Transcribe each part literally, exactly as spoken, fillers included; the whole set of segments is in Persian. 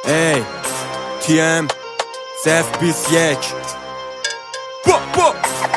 ای تی ام صفر بیست یک با با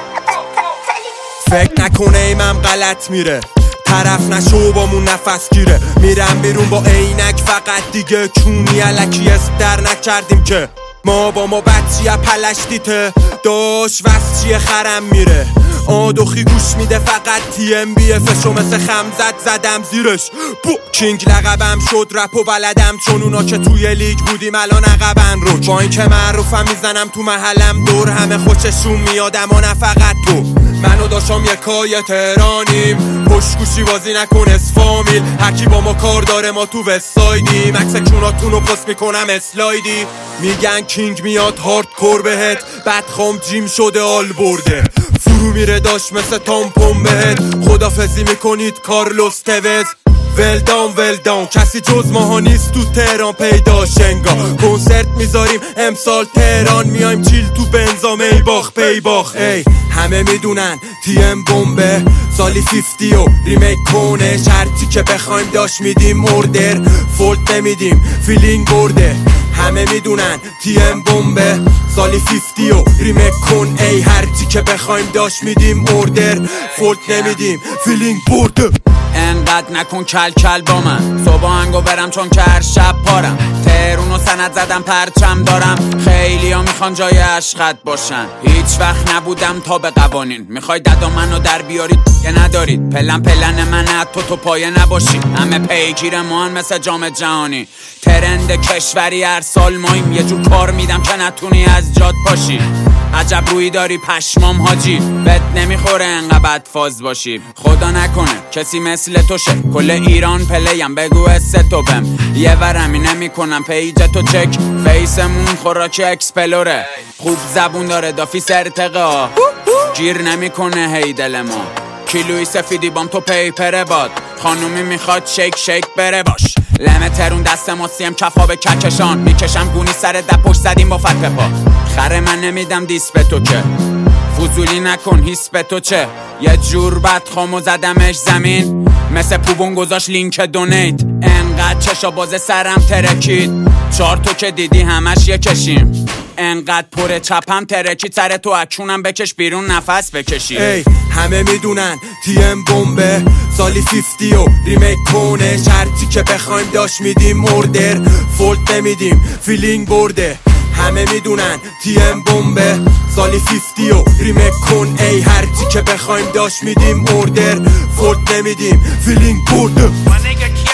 فکر نکنه ایمم غلط میره، طرف نشو بامون نفس گیره. میرم بیرون با عینک فقط دیگه کونی علکی اسم در نکردیم که ما با ما بچیه پلشتیته داش وسچیه خرم میره. آدوخی گوش میده فقط تی ام بی افشو مثل خمزد زدم زیرش. بو کینگ لقبم شد رپ و بلدم، چون اونا که توی لیگ بودیم الان عقبن رو. با این که معروفم میزنم تو محلم دور همه خوششون میادم و نه فقط تو. منو داشتم یکای تهرانیم، پشتگوشی بازی نکن اسفامیل. هرکی با ما کار داره ما تو وستایدیم، عکس کوناتونو پست میکنم اسلایدی. میگن کینگ میاد هاردکور بهت، بعد خام جیم شده آل برده. فرو میره داشت مثل تامپون بهت، خدافزی میکنید کارلوس توز. ولدان ولدان کسی جز ماها نیست تو تهران پیدا شنگا. کنسرت میذاریم امسال تهران، میایم چیل تو بنزا میباخ پیباخ. ای همه میدونن تی ام بمبه، سالی فیفتی و ریمیک کنه. شرطی که بخوایم داشت میدیم اوردر، فولت نمیدیم فیلینگ برده. همه میدونن تی ام بمبه، سالی فیفتی و ریمیک کن. ای هرچی که بخوایم داشت میدیم اوردر، فولت نمیدیم فیلینگ برده. انقدر نکن کل کل با من، صبح هنگو برم چون که هر شب پارم. تهرون و سند زدم پرچم دارم، خیلی ها میخوان جای عشقت باشن. هیچ وقت نبودم تا به قوانین، میخوای ددا منو در بیارید که ندارید. پلن پلن من تو تو پایه نباشی، همه پیگیر ما هم مثل جام جهانی. ترند کشوری هر سال مایم، یه جور کار میدم که نتونی از جاد پاشی. عجب روی داری پشمام حاجی، بد نمیخوره انقدر بد فاز باشی. خدا نکنه کسی مثل تو شه، کل ایران پلیم بگو استو بم. یه ورمی نمیکنم پیج تو چک، فیسمون خوراک اکسپلوره. خوب زبون داره دافی سرتقه، گیر نمیکنه هی دل ما. کیلوی سفیدی بام تو پیپره باد، خانومی میخواد شیک شیک بره باش. لمه ترون دست ما سیم کفا به ککشان، میکشم گونی سر دپ پشت زدیم با فتح پا. خره من نمیدم دیس به تو که، فضولی نکن هیس به تو چه. یه جور بد خامو زدمش زمین، مثل پوبون گذاشت لینک دونیت. انقدر چشا باز سرم ترکید، چار تو که دیدی همش یه کشیم. انقدر پر چپم ترکید سر تو اکونم بکش بیرون نفس بکشی. ای همه میدونن تی ام بمبه، سالی فیفتی و ریمیک کنه. شرطی که بخوایم داشت میدیم اوردر، فولت نمیدیم فیلینگ برده. همه میدونن تی ام بمبه، سالی فیفتی و ریمیک کن. ای هرچی که بخوایم داشت میدیم اوردر، فولت نمیدیم فیلینگ برده.